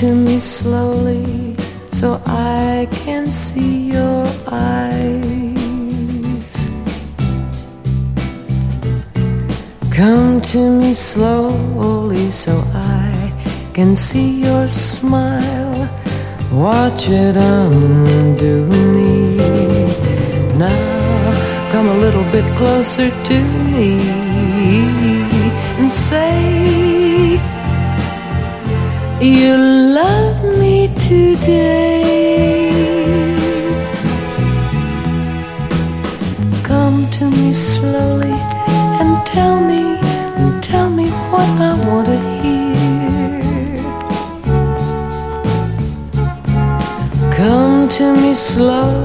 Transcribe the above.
to me slowly so I can see your eyes. Come to me slowly so I can see your smile. Watch it undo me. Now come a little bit closer to me and say you love me today. Come to me slowly and tell me what I want to hear. Come to me slowly